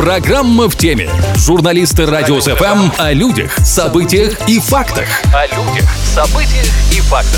Программа в теме. Журналисты Радио СФМ о людях, событиях и фактах. О людях, событиях и фактах.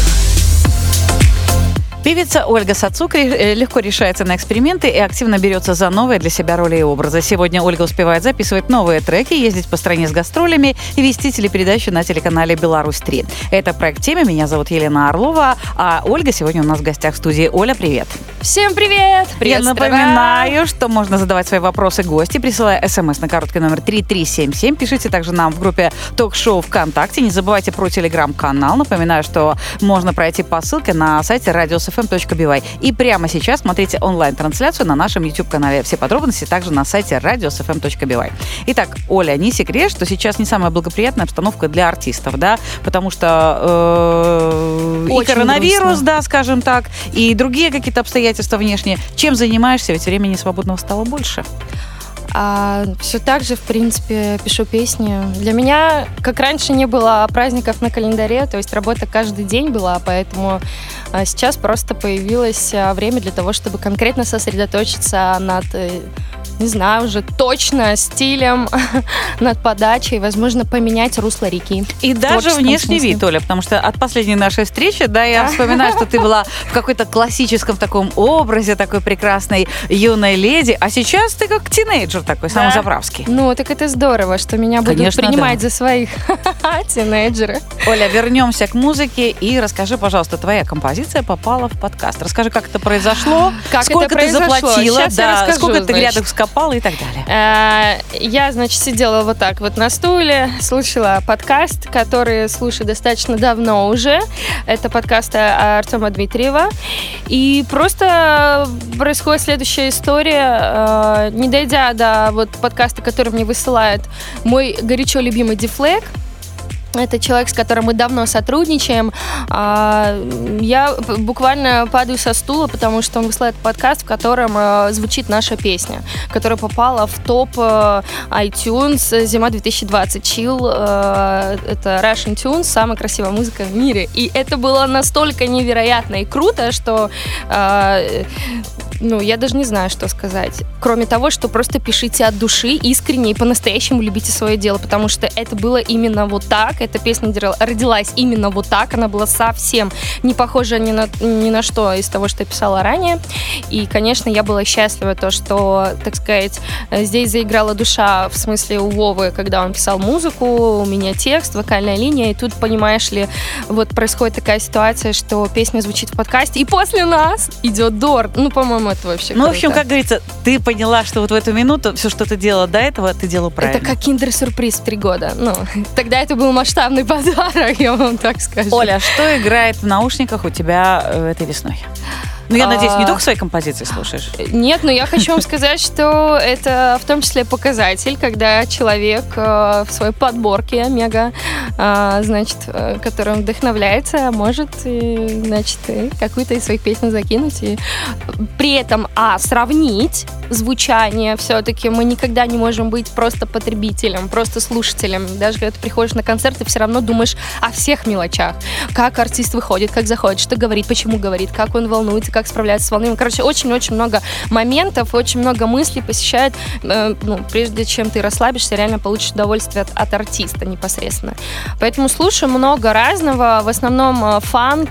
Певица Ольга Сацук легко решается на эксперименты и активно берется за новые для себя роли и образы. Сегодня Ольга успевает записывать новые треки, ездить по стране с гастролями и вести телепередачу на телеканале «Беларусь-3». Это проект «Тема». Меня зовут Елена Орлова, а Ольга сегодня у нас в гостях в студии. Оля, привет! Всем привет! Я напоминаю, что можно задавать свои вопросы гости, присылая смс на короткий номер 3377. Пишите также нам в группе ток-шоу ВКонтакте. Не забывайте про телеграм-канал. Напоминаю, что можно пройти по ссылке на сайте radiosfm.by. И прямо сейчас смотрите онлайн-трансляцию на нашем YouTube-канале. Все подробности также на сайте radiosfm.by. Итак, Оля, не секрет, что сейчас не самая благоприятная обстановка для артистов, да, потому что и коронавирус, грустно. Да, скажем так, и другие какие-то обстоятельства внешние. Чем занимаешься? Ведь времени свободного стало больше. Все так же, в принципе, пишу песни. Для меня, как раньше, не было праздников на календаре, то есть работа каждый день была, поэтому сейчас просто появилось время для того, чтобы конкретно сосредоточиться над, не знаю, уже точно стилем, над подачей, возможно, поменять русло реки. И даже внешний вид, Оля, потому что от последней нашей встречи, да, я вспоминаю, что ты была в какой-то классическом таком образе, такой прекрасной юной леди, а сейчас ты как тинейджер такой, самозаправский. Ну, так это здорово, что меня будут принимать за своих тинейджеров. Оля, вернемся к музыке и расскажи, пожалуйста, твоя композиция попала в подкаст. Расскажи, как это произошло, сколько ты заплатила, сколько ты грядок вскопала и так далее. Я, значит, сидела вот так вот на стуле, слушала подкаст, который слушаю достаточно давно уже. Это подкаст Артема Дмитриева. И просто происходит следующая история. Не дойдя до вот подкаста, который мне высылает мой горячо любимый Ди-Флэг, это человек, с которым мы давно сотрудничаем. Я буквально падаю со стула, потому что он высылает подкаст, в котором звучит наша песня, которая попала в топ iTunes «Зима 2020». Chill — это Russian Tunes, самая красивая музыка в мире. И это было настолько невероятно и круто, что я даже не знаю, что сказать. Кроме того, что просто пишите от души, искренне и по-настоящему любите свое дело, потому что это было именно вот так. Эта песня родилась именно вот так. Она была совсем не похожа ни на что из того, что я писала ранее. И, конечно, я была счастлива, то, что, так сказать, здесь заиграла душа, в смысле у Вовы, когда он писал музыку, у меня текст, вокальная линия. И тут, понимаешь ли, вот происходит такая ситуация, что песня звучит в подкасте, и после нас идет Дор. По-моему, это вообще круто. В общем, как говорится, ты поняла, что вот в эту минуту все, что ты делала до этого, ты делала правильно. Это как киндер-сюрприз в 3 года. Тогда это был масштабный подарок, я вам так скажу. Оля, что играет в наушниках у тебя этой весной? Я надеюсь, не только свои композиции слушаешь. Нет, но я хочу вам сказать, что это в том числе показатель, когда человек в своей подборке мега, которым вдохновляется, может, какую-то из своих песен закинуть. И при этом, сравнить звучание. Все-таки мы никогда не можем быть просто потребителем, просто слушателем. Даже когда ты приходишь на концерт, ты все равно думаешь о всех мелочах. Как артист выходит, как заходит, что говорит, почему говорит, как он волнуется, как справляется с волнением. Короче, очень-очень много моментов, очень много мыслей посещает. Прежде чем ты расслабишься, реально получишь удовольствие от артиста непосредственно. Поэтому слушаю много разного, в основном фанк.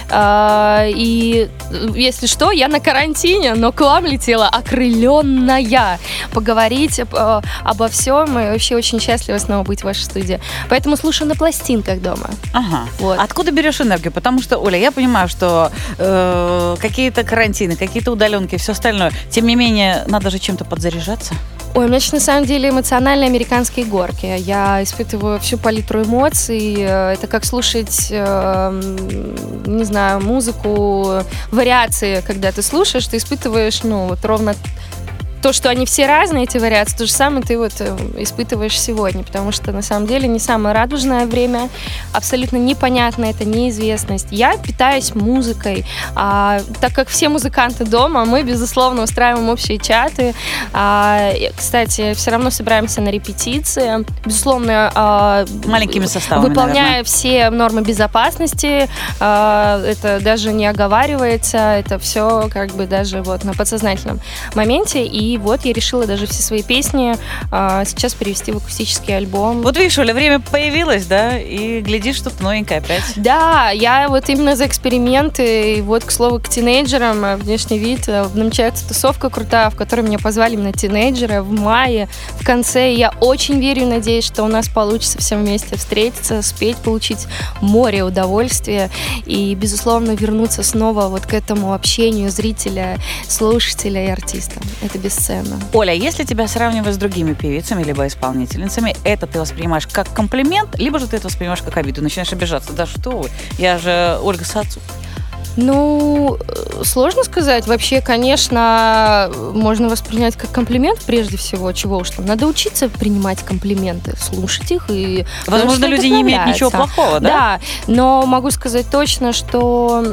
И если что, я на карантине, но к вам летела окрыленная поговорить обо всем. И вообще очень счастлива снова быть в вашей студии. Поэтому слушаю на пластинках дома. Ага. Вот. Откуда берешь энергию? Потому что, Оля, я понимаю, что какие-то карантины, какие-то удаленки, все остальное. Тем не менее, надо же чем-то подзаряжаться. Ой, у меня на самом деле эмоциональные американские горки. Я испытываю всю палитру эмоций. Это как слушать, не знаю, музыку, вариации, когда ты слушаешь, ты испытываешь, ровно то, что они все разные, эти вариации, то же самое ты испытываешь сегодня, потому что на самом деле не самое радужное время, абсолютно непонятно, это неизвестность. Я питаюсь музыкой, так как все музыканты дома, мы, безусловно, устраиваем общие чаты. Кстати, все равно собираемся на репетиции, безусловно, маленькими составами, выполняя, наверное, все нормы безопасности, это даже не оговаривается, это все как бы даже на подсознательном моменте, и И вот я решила даже все свои песни сейчас перевести в акустический альбом. Вот видишь, Оля, время появилось, да, и глядишь, что-то новенькое опять. Да, я вот именно за эксперименты. И вот, к слову, к тинейджерам, внешний вид. Намечается тусовка крутая, в которой меня позвали именно тинейджеры в мае, в конце. Я очень верю и надеюсь, что у нас получится всем вместе встретиться, спеть, получить море удовольствия и, безусловно, вернуться снова вот к этому общению зрителя, слушателя и артиста. Это бесценно. Оля, если тебя сравнивать с другими певицами либо исполнительницами, это ты воспринимаешь как комплимент, либо же ты это воспринимаешь как обиду, начинаешь обижаться. Да что вы, я же Ольга Сацук. Ну, сложно сказать. Вообще, конечно, можно воспринять как комплимент прежде всего. Чего уж там. Надо учиться принимать комплименты, слушать их. И возможно, люди не имеют ничего плохого, да? Да, но могу сказать точно, что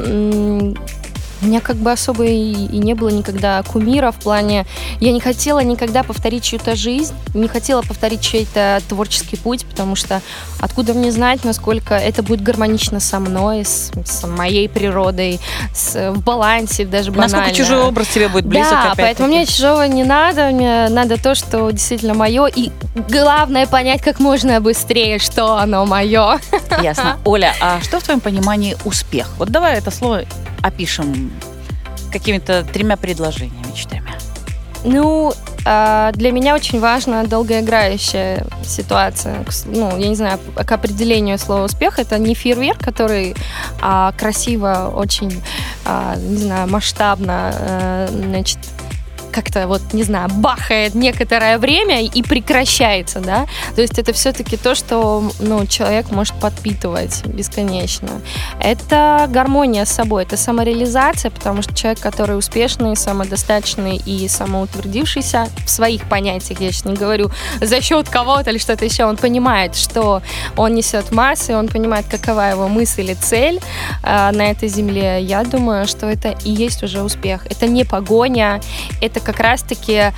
у меня как бы особо и не было никогда кумира в плане... Я не хотела никогда повторить чью-то жизнь, не хотела повторить чей-то творческий путь, потому что откуда мне знать, насколько это будет гармонично со мной, с моей природой, в балансе даже банально. Насколько чужой образ тебе будет близок, да, поэтому мне чужого не надо, мне надо то, что действительно мое, и главное понять как можно быстрее, что оно мое. Ясно. Оля, а что в твоем понимании успех? Вот давай это слово опишем какими-то 3 предложениями, 4. Ну, для меня очень важна долгоиграющая ситуация. Ну, я не знаю, к определению слова успех, это не фейерверк, который красиво, очень, не знаю, масштабно, значит, как-то вот, не знаю, бахает некоторое время и прекращается, да, то есть это все-таки то, что, ну, человек может подпитывать бесконечно. Это гармония с собой, это самореализация, потому что человек, который успешный, самодостаточный и самоутвердившийся в своих понятиях, я сейчас не говорю за счет кого-то или что-то еще, он понимает, что он несет в массы, он понимает, какова его мысль или цель на этой земле, я думаю, что это и есть уже успех. Это не погоня, это как раз-таки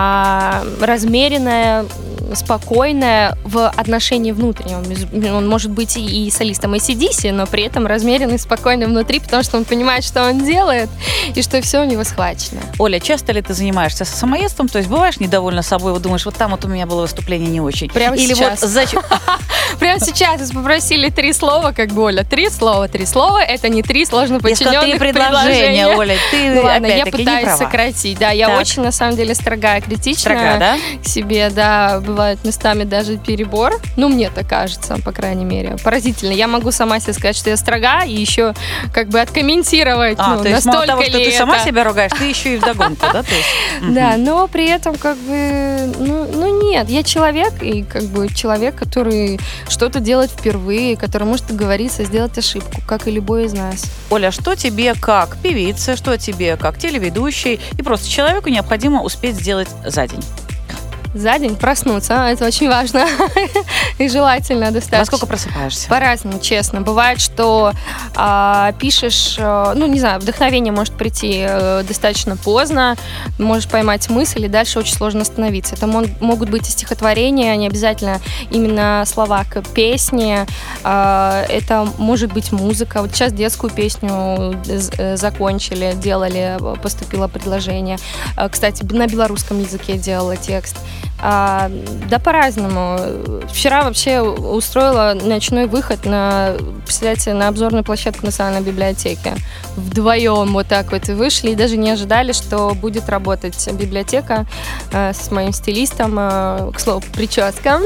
размеренная, спокойная в отношении внутреннего. Он может быть и солистом AC/DC, но при этом размеренный, спокойный внутри, потому что он понимает, что он делает, и что все у него схвачено. Оля, часто ли ты занимаешься самоедством? То есть бываешь недовольна собой, вот думаешь, вот там вот у меня было выступление не очень. Прямо или сейчас. Вот зачем? Прямо сейчас нас попросили 3 слова, как бы, Оля, 3 слова. 3 слова, это не 3 сложно подчиненных предложения. Оля, ты ну, ладно, я опять-таки пытаюсь не права. сократить. Да, я очень, на самом деле, строгая, критичная. Строга, да? К себе, да, бывает местами даже перебор. Ну, мне так кажется, по крайней мере. Поразительно. Я могу сама себе сказать, что я строга, и еще как бы откомментировать, то есть мало того, что ты сама это. себя ругаешь, ты еще и вдогонку, да? Да, но при этом как бы, ну нет, я человек, и как бы человек, который что-то делает впервые, который может договориться, сделать ошибку, как и любой из нас. Оля, что тебе как певице, что тебе как телеведущей и просто человеку необходимо успеть сделать за день? За день проснуться, это очень важно и желательно достаточно. Во сколько просыпаешься? По-разному, честно. Бывает, что пишешь, ну, не знаю, вдохновение может прийти достаточно поздно, можешь поймать мысль, и дальше очень сложно остановиться. Это могут быть и стихотворения, не обязательно именно слова к песне, это может быть музыка. Вот сейчас детскую песню закончили, делали, поступило предложение. Кстати, на белорусском языке делала текст. Да, по-разному. Вчера вообще устроила ночной выход представляете, на обзорную площадку Национальной библиотеки. Вдвоем вот так вот вышли и даже не ожидали, что будет работать библиотека с моим стилистом, к слову, прическа.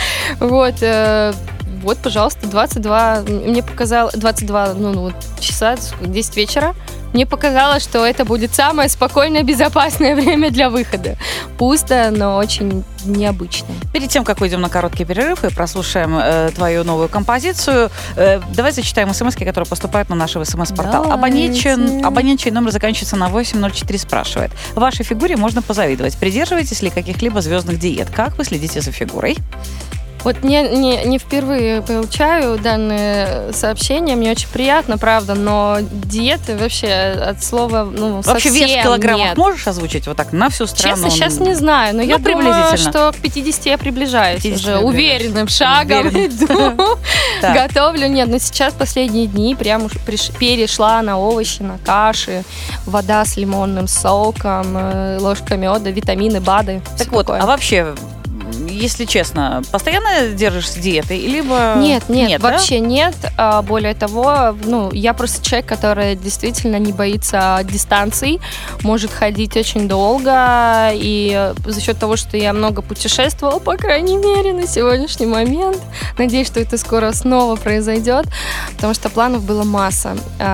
Вот, пожалуйста, 22, мне показалось, 22 часа, 10 вечера. Мне показалось, что это будет самое спокойное, безопасное время для выхода. Пусто, но очень необычно. Перед тем, как уйдем на короткий перерыв и прослушаем твою новую композицию, давай зачитаем смс-ки, которые поступают на наш смс-портал. Абонент, чей номер заканчивается на 804, спрашивает. Вашей фигуре можно позавидовать. Придерживаетесь ли каких-либо звездных диет? Как вы следите за фигурой? Вот не впервые получаю данное сообщение, мне очень приятно, правда, но диеты вообще от слова, вообще совсем вес в килограммах нет. можешь озвучить вот так на всю страну? Честно, сейчас не знаю, но я думаю, что к 50 я приближаюсь 50 уже, уверенным шагом иду, готовлю. Нет, но сейчас последние дни прям уж перешла на овощи, на каши, вода с лимонным соком, ложка меда, витамины, БАДы. Так вот, а вообще, если честно, постоянно держишься диеты, либо... Нет, вообще да? нет. Более того, я просто человек, который действительно не боится дистанций, может ходить очень долго, и за счет того, что я много путешествовала, по крайней мере, на сегодняшний момент, надеюсь, что это скоро снова произойдет, потому что планов было масса,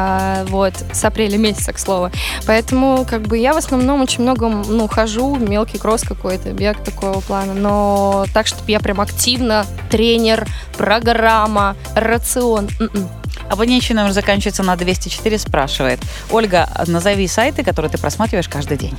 с апреля месяца, к слову. Поэтому, я в основном очень много, хожу, мелкий кросс какой-то, бег такого плана, но так, чтобы я прям активно, тренер, программа, рацион. Абонентский номер заканчивается на 204, спрашивает: Ольга, назови сайты, которые ты просматриваешь каждый день.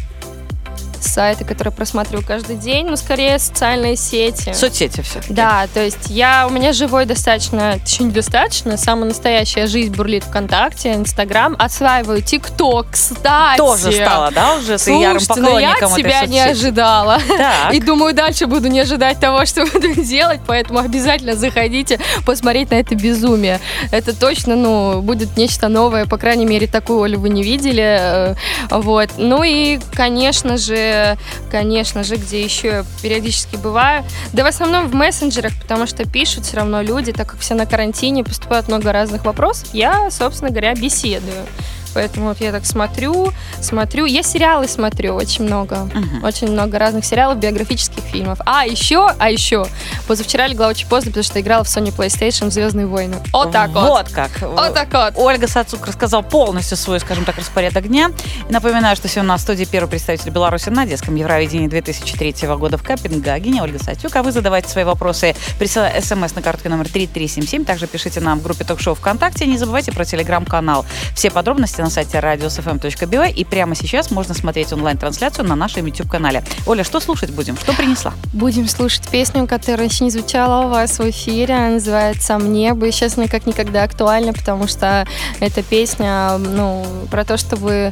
Сайты, которые просматриваю каждый день, скорее социальные сети. Соцсети все-таки. Да, то есть у меня живой достаточно, точнее недостаточно, самая настоящая жизнь бурлит ВКонтакте, Инстаграм, осваиваю ТикТок, кстати. Тоже стала, да, уже? Ты ярым поклонником я от себя не ожидала. Так. И думаю, дальше буду не ожидать того, что буду делать, поэтому обязательно заходите посмотреть на это безумие. Это точно, будет нечто новое, по крайней мере, такую Олю вы не видели. Вот. И, конечно же, где еще я периодически бываю. Да в основном в мессенджерах, потому что пишут все равно люди, так как все на карантине, поступают много разных вопросов. Я, собственно говоря, беседую. Поэтому я так смотрю. Я сериалы смотрю очень много. Очень много разных сериалов, биографических фильмов. А еще позавчера легла очень поздно, потому что играла в Sony PlayStation в «Звездные войны». Вот так вот. Вот как. Вот так вот. Ольга Сацук рассказала полностью свой, скажем так, распорядок дня. И напоминаю, что сегодня у нас в студии первый представитель Беларуси на детском Евровидении 2003 года в Копенгагене, Ольга Сацук. А вы задавайте свои вопросы, присылая смс на карточку номер 3377. Также пишите нам в группе Ток-шоу ВКонтакте. Не забывайте про телеграм-канал. Все подробности на сайте radiosfm.by, и прямо сейчас можно смотреть онлайн-трансляцию на нашем YouTube-канале. Оля, что слушать будем? Что принесла? Будем слушать песню, которая еще не звучала у вас в эфире. Она называется «Мне бы». Сейчас она как никогда актуальна, потому что эта песня, про то, чтобы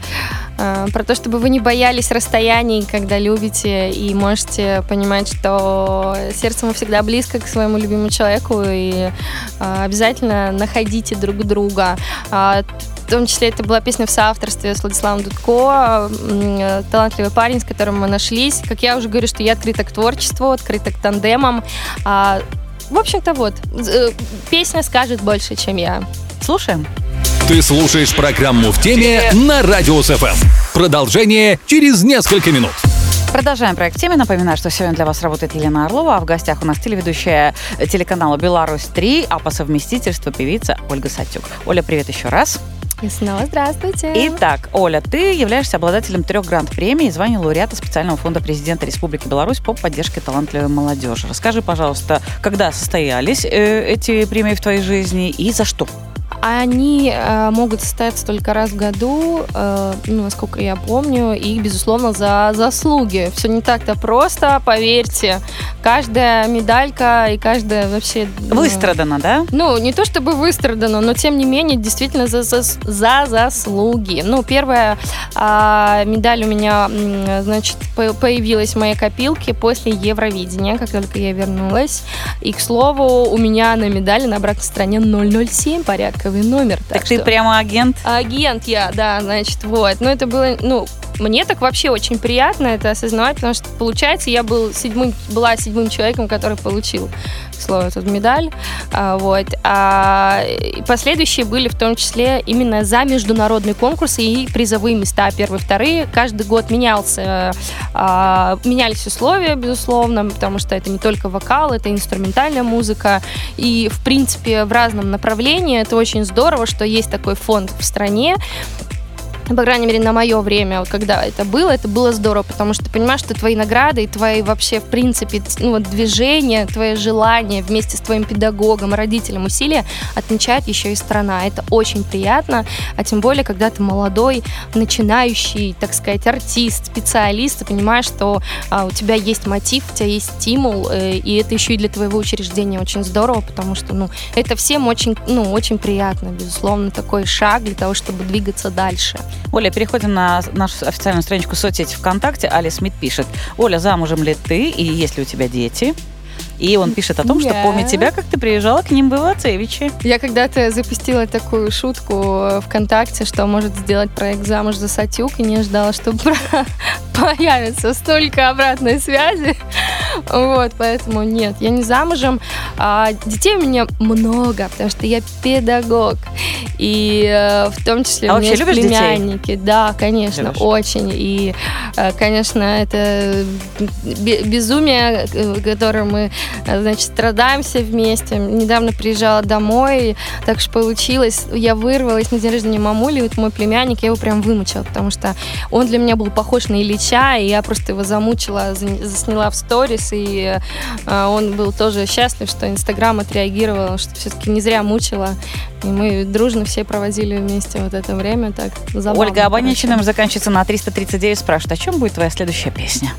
вы не боялись расстояний, когда любите, и можете понимать, что сердце вы всегда близко к своему любимому человеку, и обязательно находите друг друга. В том числе это была песня в соавторстве с Владиславом Дудко, талантливый парень, с которым мы нашлись. Как я уже говорю, что я открыта к творчеству, открыта к тандемам. В общем-то, песня скажет больше, чем я. Слушаем. Ты слушаешь программу «В теме» на Радио СФМ. Продолжение через несколько минут. Продолжаем проект «В теме». Напоминаю, что сегодня для вас работает Елена Орлова, а в гостях у нас телеведущая телеканала «Беларусь-3», а по совместительству певица Ольга Сацук. Оля, привет еще раз. И снова здравствуйте. Итак, Оля, ты являешься обладателем 3 гранд-премий и звания лауреата специального фонда президента Республики Беларусь по поддержке талантливой молодежи. Расскажи, пожалуйста, когда состоялись эти премии в твоей жизни и за что? Они могут состояться только раз в году, насколько я помню, и, безусловно, за заслуги. Все не так-то просто, поверьте. Каждая медалька и каждая вообще... Выстрадана, да? Не то чтобы выстрадана, но, тем не менее, действительно за заслуги. Первая медаль у меня, появилась в моей копилке после Евровидения, как только я вернулась. И, к слову, у меня на медали на обратной стороне 007 порядковый номер. Так ты прямо агент? Агент я, да, вот. Но это было, мне так вообще очень приятно это осознавать, потому что, получается, я была седьмым человеком, который получил, к слову, эту медаль. И последующие были в том числе именно за международные конкурсы и призовые места, первые, вторые. Каждый год менялись условия, безусловно, потому что это не только вокал, это инструментальная музыка. И, в принципе, в разном направлении. Это очень здорово, что есть такой фонд в стране. по крайней мере, на мое время, когда это было здорово, потому что ты понимаешь, что твои награды и твои вообще, в принципе, движения, твое желание вместе с твоим педагогом, родителем, усилия отмечает еще и страна. Это очень приятно, а тем более, когда ты молодой, начинающий, так сказать, артист, специалист, ты понимаешь, что у тебя есть мотив, у тебя есть стимул, и это еще и для твоего учреждения очень здорово, потому что, это всем очень, очень приятно, безусловно, такой шаг для того, чтобы двигаться дальше. Оля, переходим на нашу официальную страничку соцсети ВКонтакте. Али Смит пишет: Оля, замужем ли ты и есть ли у тебя дети? И он пишет о том, что помнит тебя, как ты приезжала к ним в Ивацевичи. Я когда-то запустила такую шутку ВКонтакте, что может сделать проект «Замуж за Сатюк», и не ждала, что появится столько обратной связи. Вот, поэтому нет, я не замужем. Детей у меня много, потому что я педагог. И в том числе у меня есть племянники. Детей? Да, конечно, любишь? Очень. И, конечно, это безумие, которым мы, значит, страдаемся вместе. Недавно приезжала домой, так что получилось, я вырвалась на день рождения мамули, вот мой племянник, я его прям вымучила, потому что он для меня был похож на Ильича, и я просто его замучила, засняла в сторис, и он был тоже счастлив, что Инстаграм отреагировал, что все-таки не зря мучила, и мы дружно все проводили вместе вот это время, так забавно. Ольга Абаничина заканчивается на 339, спрашивает: о чем будет твоя следующая песня?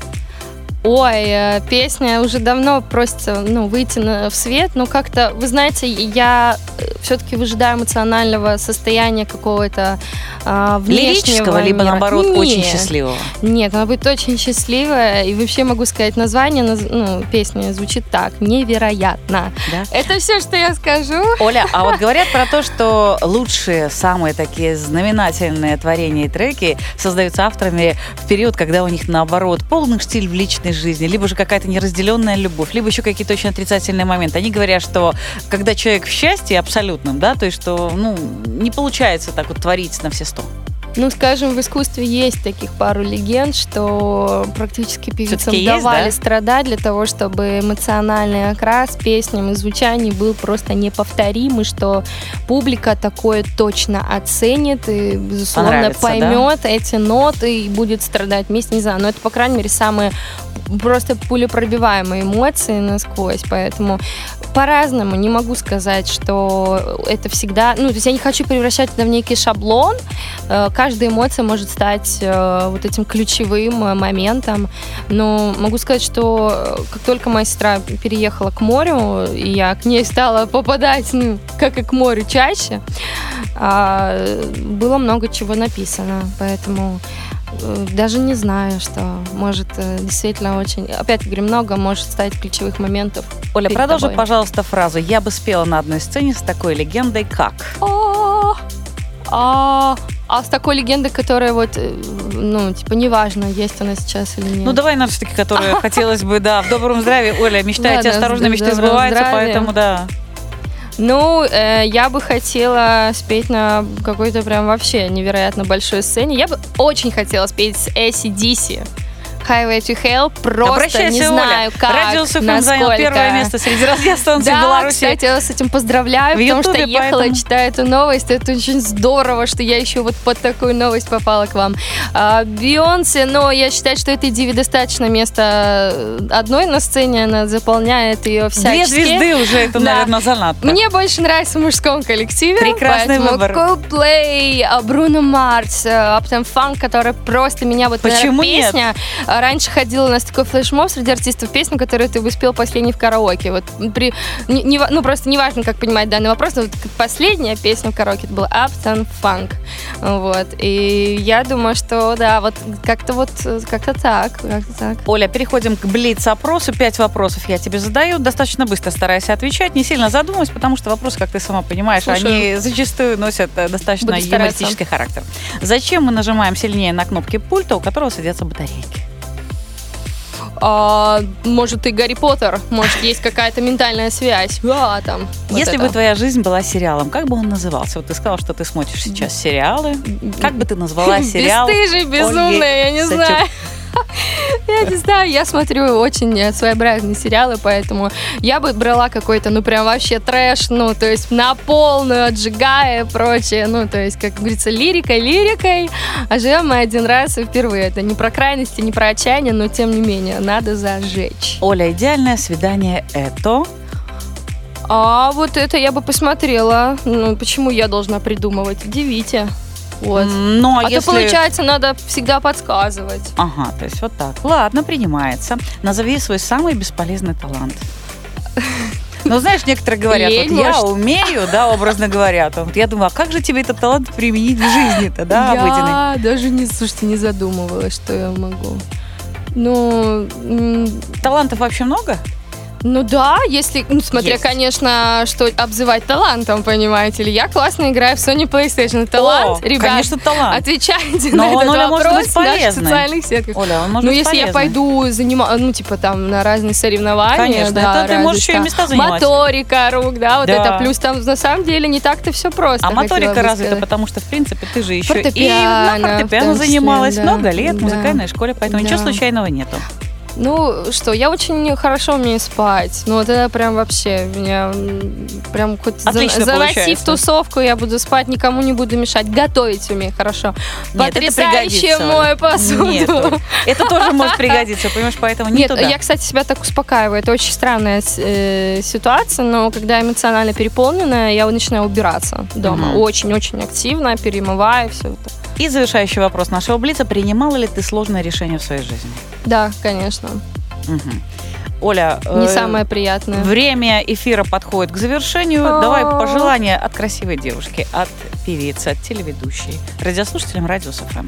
Ой, песня уже давно просится, выйти в свет, но как-то, вы знаете, я все-таки выжидаю эмоционального состояния какого-то внешнего. Лирического, либо наоборот очень счастливого? Нет, она будет очень счастливая, и вообще могу сказать, название песни звучит так: «Невероятно». Да? Это все, что я скажу. Оля, а вот говорят про то, что лучшие, самые такие знаменательные творения и треки создаются авторами в период, когда у них наоборот полный штиль в личной жизни, либо же какая-то неразделенная любовь, либо еще какие-то очень отрицательные моменты. Они говорят, что когда человек в счастье абсолютном, да, то есть что, не получается так вот творить на все 100. Скажем, в искусстве есть таких пару легенд, что практически певицам давали есть, да? страдать для того, чтобы эмоциональный окрас песням и звучаний был просто неповторимый, что публика такое точно оценит и, безусловно, поймет эти ноты и будет страдать вместе, не знаю, но это, по крайней мере, самые просто пулепробиваемые эмоции насквозь, поэтому по-разному, не могу сказать, что это всегда, то есть я не хочу превращать это в некий шаблон, каждая эмоция может стать вот этим ключевым моментом, но могу сказать, что как только моя сестра переехала к морю, и я к ней стала попадать, как и к морю, чаще, было много чего написано, поэтому даже не знаю, что может действительно очень... Опять говорю, много может стать ключевых моментов. Оля, продолжи, пожалуйста, фразу. Я бы спела на одной сцене с такой легендой, как... А с такой легендой, которая вот, неважно, есть она сейчас или нет. Давай нам все-таки, которая хотелось бы, в добром здравии. Оля, мечтаете, осторожно, мечты сбываются, поэтому да. Я бы хотела спеть на какой-то прям вообще невероятно большой сцене. Я бы очень хотела спеть с AC/DC. Highway to Hell, просто не знаю, как, Радио СФМ занял первое место среди радиостанций в Беларуси. Кстати, я вас с этим поздравляю, потому что ехала, читаю эту новость. Это очень здорово, что я еще вот под такую новость попала к вам. Бейонсе, но я считаю, что этой диве достаточно места одной на сцене, она заполняет ее всячески. 2 звезды уже, это, наверное, занадто. Мне больше нравится в мужском коллективе. Прекрасный выбор. Coldplay, Bruno Mars, Uptown Funk, которая просто меня вот, почему песня... Раньше ходила у нас такой флешмоб среди артистов песни, которую ты бы спел последний в караоке. Вот просто неважно, как понимать данный вопрос, но вот последняя песня в караоке это была Uptown Funk. Вот. И я думаю, что вот как-то так. Оля, переходим к блиц-опросу. 5 вопросов я тебе задаю. Достаточно быстро старайся отвечать, не сильно задумываясь, потому что вопросы, как ты сама понимаешь, они зачастую носят достаточно юмористический характер. Зачем мы нажимаем сильнее на кнопки пульта, у которого садятся батарейки? Может, и Гарри Поттер, может, есть какая-то ментальная связь. Если бы твоя жизнь была сериалом, как бы он назывался? Вот ты сказала, что ты смотришь сейчас сериалы. Как бы ты назвала сериал? Бесстыжий, безумный, я не знаю. Я не знаю, я смотрю очень своеобразные сериалы, поэтому я бы брала какой-то, прям вообще трэш, то есть на полную, отжигая и прочее, то есть, как говорится, лирикой, а живем мы один раз и впервые. Это не про крайности, не про отчаяние, но тем не менее, надо зажечь. Оля, идеальное свидание это... А вот это я бы посмотрела. Почему я должна придумывать? Удивите. Вот. Если... то, получается, надо всегда подсказывать. Ага, то есть вот так. Ладно, принимается. Назови свой самый бесполезный талант. Знаешь, некоторые говорят, я умею, образно говоря. Я думаю, а как же тебе этот талант применить в жизни-то, обыденной? Я даже не задумывалась, что я могу. Талантов вообще много? Да, если, смотря, конечно, что обзывать талантом, понимаете ли. Я классно играю в Sony PlayStation. Талант, ребят, конечно, талант. Отвечайте на этот вопрос в наших социальных сетках. Оля, он может быть если полезный. Я пойду заниматься, на разные соревнования. Конечно, это ты можешь еще и места занимать. Моторика рук, это. Плюс там, на самом деле, не так-то все просто. А моторика развита, потому что, в принципе, ты же еще и на фортепиано занималась много лет в музыкальной школе, поэтому ничего случайного нету. Я очень хорошо умею спать. Это прям вообще меня прям хоть заноси в тусовку, я буду спать, никому не буду мешать. Готовить умею хорошо. Нет, потрясающе мою посуду. Нет, это тоже может пригодиться, понимаешь, поэтому не туда. Я, кстати, себя так успокаиваю. Это очень странная ситуация, но когда эмоционально переполненная, я начинаю убираться дома. Очень-очень активно, перемываю все это. И завершающий вопрос нашего блица. Принимала ли ты сложные решения в своей жизни? Да, конечно. Оля, не самое приятное. Время эфира подходит к завершению. Давай пожелания от красивой девушки, от певицы, от телеведущей, радиослушателям Радио СФМ.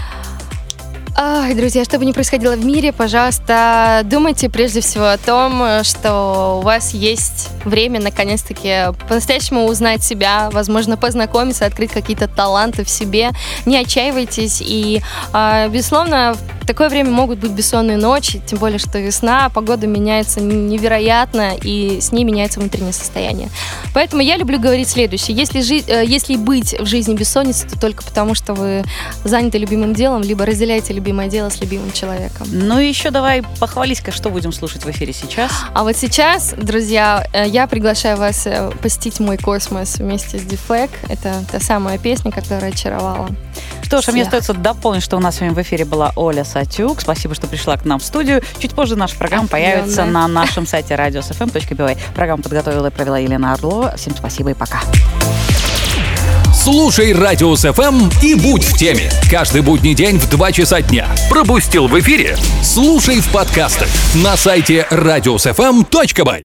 Друзья, что бы ни происходило в мире, пожалуйста, думайте прежде всего о том, что у вас есть время наконец-таки по-настоящему узнать себя, возможно, познакомиться, открыть какие-то таланты в себе. Не отчаивайтесь. И, безусловно, в такое время могут быть бессонные ночи, тем более, что весна, погода меняется невероятно, и с ней меняется внутреннее состояние. Поэтому я люблю говорить следующее. Если быть в жизни бессонницей, то только потому, что вы заняты любимым делом, либо разделяете любимое дело с любимым человеком. Еще давай похвались-ка, что будем слушать в эфире сейчас. А вот сейчас, друзья, я приглашаю вас посетить мой космос вместе с D-Flag. Это та самая песня, которая очаровала. Что ж, а мне остается дополнить, что у нас сегодня в эфире была Оля Сатюк. Спасибо, что пришла к нам в студию. Чуть позже наша программа появится на нашем сайте radiosfm.by. Программу подготовила и провела Елена Орлова. Всем спасибо и пока. Слушай Радио СФМ и будь в теме. Каждый будний день в 2 часа дня. Пропустил в эфире? Слушай в подкастах на сайте radiosfm.by.